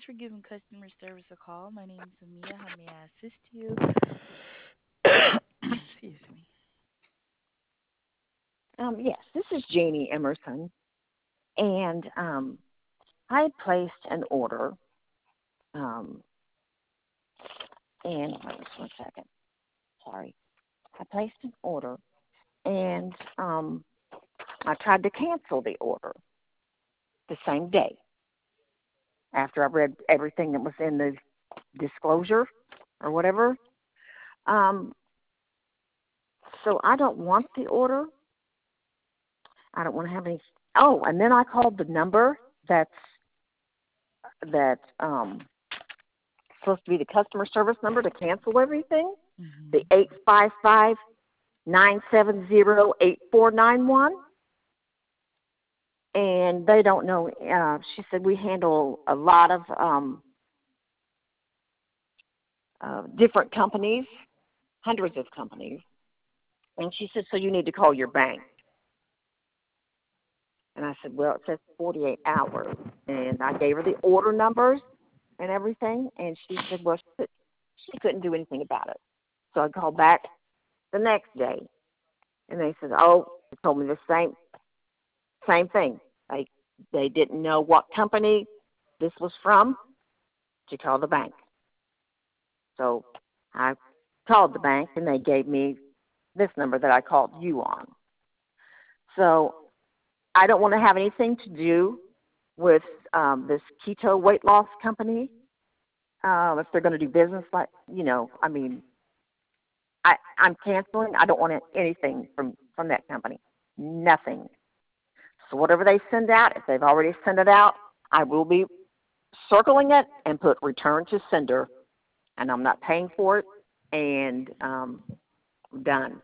for giving customer service a call. My name is Amia. How may I assist you? Excuse me. Yes, this is Janie Emerson, and I had placed an order, um, and hold on just one second. Sorry, I placed an order, and I tried to cancel the order the same day after I read everything that was in the disclosure or whatever. Um, so I don't want the order. I don't want to have any. Oh, and then I called the number that's supposed to be the customer service number to cancel everything, the Mm-hmm. 855-970-8491, and they don't know. She said we handle a lot of different companies, hundreds of companies, and she said, so you need to call your bank. And I said, well, it says 48 hours, and I gave her the order numbers and everything, and she said, well, she couldn't do anything about it. So I called back the next day, and they said, "Oh, they told me the same thing. They didn't know what company this was from to call the bank." So I called the bank, and they gave me this number that I called you on. So I don't want to have anything to do with this keto weight loss company. If they're going to do business, like I mean, I'm canceling. I don't want anything from that company. Nothing. So whatever they send out, if they've already sent it out, I will be circling it and put return to sender, and I'm not paying for it, and done.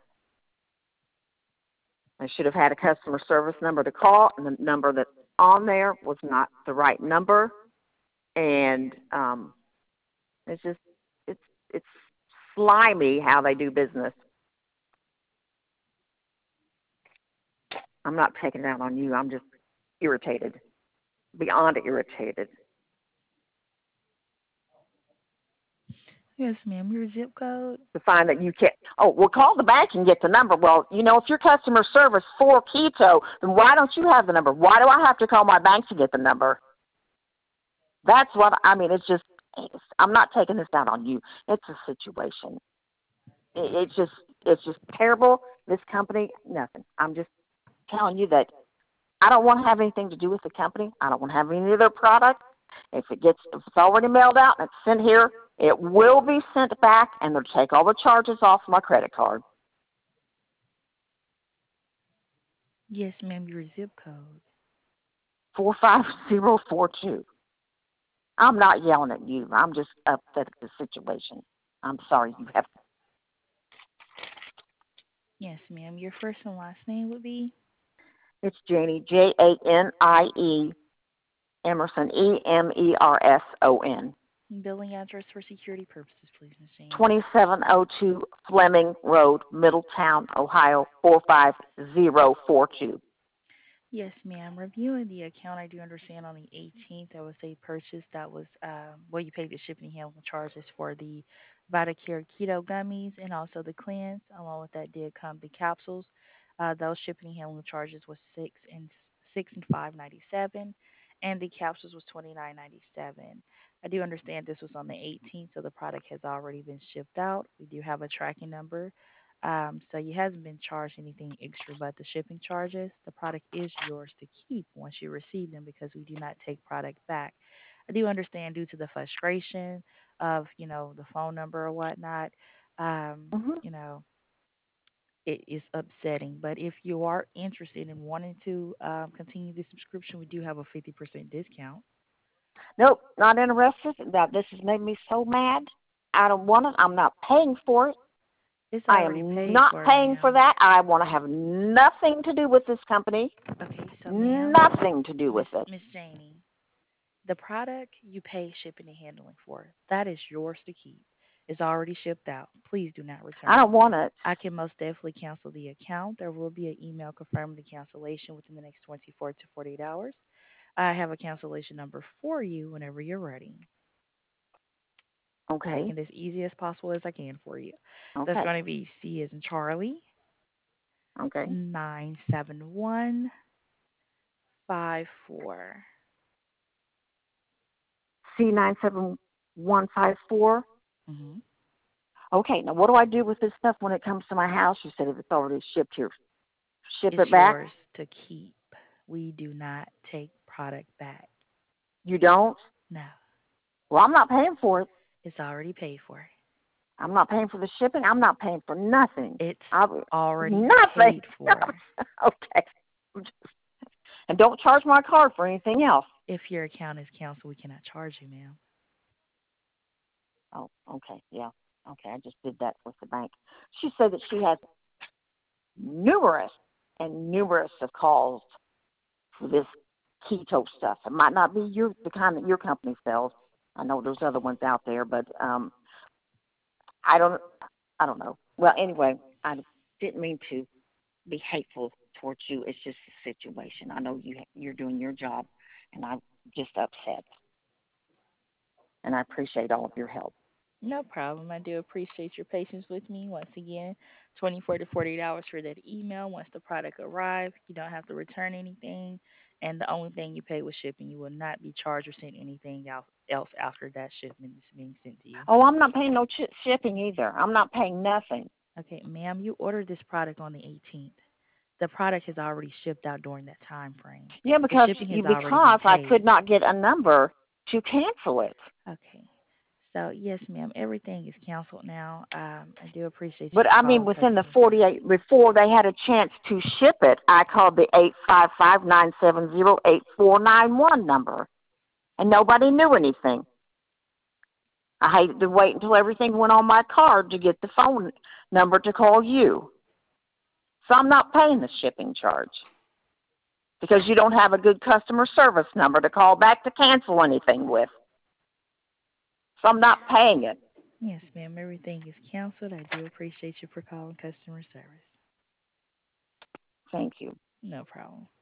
I should have had a customer service number to call, and the number that's on there was not the right number, and it's just it's it's slimy how they do business. I'm not taking it out on you. I'm just irritated, beyond irritated. Yes, ma'am. Your zip code? To find that you can't. Oh, well, call the bank and get the number. Well, if your customer service for keto, then why don't you have the number? Why do I have to call my bank to get the number? That's what I mean. I'm not taking this out on you. It's a situation. It's just terrible. This company, nothing. I'm just telling you that I don't want to have anything to do with the company. I don't want to have any of their products. If it's already mailed out and it's sent here, it will be sent back, and they'll take all the charges off my credit card. Yes, ma'am. Your zip code. 45042. I'm not yelling at you. I'm just upset at the situation. I'm sorry you have. Yes, ma'am. Your first and last name would be? It's Janie, Janie, Emerson, Emerson. Billing address for security purposes, please, Miss Janie. 2702 Fleming Road, Middletown, Ohio, 45042. Yes, ma'am. Reviewing the account, I do understand on the 18th there was a purchase that was, you paid the shipping and handling charges for the VitaCare Keto gummies and also the cleanse. Along with that did come the capsules. Those shipping and handling charges was six and $5.97, and the capsules was $29.97. I do understand this was on the 18th, so the product has already been shipped out. We do have a tracking number, so you hasn't been charged anything extra but the shipping charges. The product is yours to keep once you receive them because we do not take product back. I do understand due to the frustration of, the phone number or whatnot, um, Mm-hmm. you know, it is upsetting. But if you are interested in wanting to continue the subscription, we do have a 50% discount. Nope, not interested. Now, this has made me so mad. I don't want it. I'm not paying for it. It's I already am paid not for, paying for ma'am. that. I want to have nothing to do with this company. Okay, so ma'am, Nothing to do Miss with it. Miss Janie, the product you pay shipping and handling for, that is yours to keep. It's already shipped out. Please do not I return don't it. want it. I can most definitely cancel the account. There will be an email confirming the cancellation within the next 24 to 48 hours. I have a cancellation number for you whenever you're ready. Okay. Making this easy as possible as I can for you. So it's Okay. going to be C as in Charlie, Okay. 97154. C97154. Mm-hmm. Okay. Now, what do I do with this stuff when it comes to my house? You said it's already shipped here. Ship It's it back? yours to keep. We do not take product back. You don't? No, Well, I'm not paying for it. it's already paid for. I'm not paying for the shipping. I'm not paying for nothing. It's I already nothing. paid for. Okay. And don't charge my card for anything else. If your account is canceled, we cannot charge you, ma'am. Oh, okay. Yeah. Okay. I just did that with the bank. She said that she has numerous and numerous of calls for this keto stuff. It might not be the kind that your company sells. I know there's other ones out there, but I don't I don't know. Well, anyway, I didn't mean to be hateful towards you. It's just a situation. I know you're doing your job, and I'm just upset. And I appreciate all of your help. No problem. I do appreciate your patience with me. Once again, 24 to 48 hours for that email. Once the product arrives, you don't have to return anything. And the only thing you pay with shipping, you will not be charged or sent anything else after that shipment is being sent to you. Oh, I'm not paying no shipping either. I'm not paying nothing. Okay, ma'am, you ordered this product on the 18th. The product has already shipped out during that time frame. Yeah, The because shipping has already been because I could paid. not get a number to cancel it. Okay. So yes, ma'am, everything is canceled now. I do appreciate you But for I mean, calling within the customer service. 48 before they had a chance to ship it, I called the 855-970-8491 number, and nobody knew anything. I hated to wait until everything went on my card to get the phone number to call you. So I'm not paying the shipping charge because you don't have a good customer service number to call back to cancel anything with. So I'm not paying it. Yes, ma'am, everything is canceled. I do appreciate you for calling customer service. Thank you. No problem.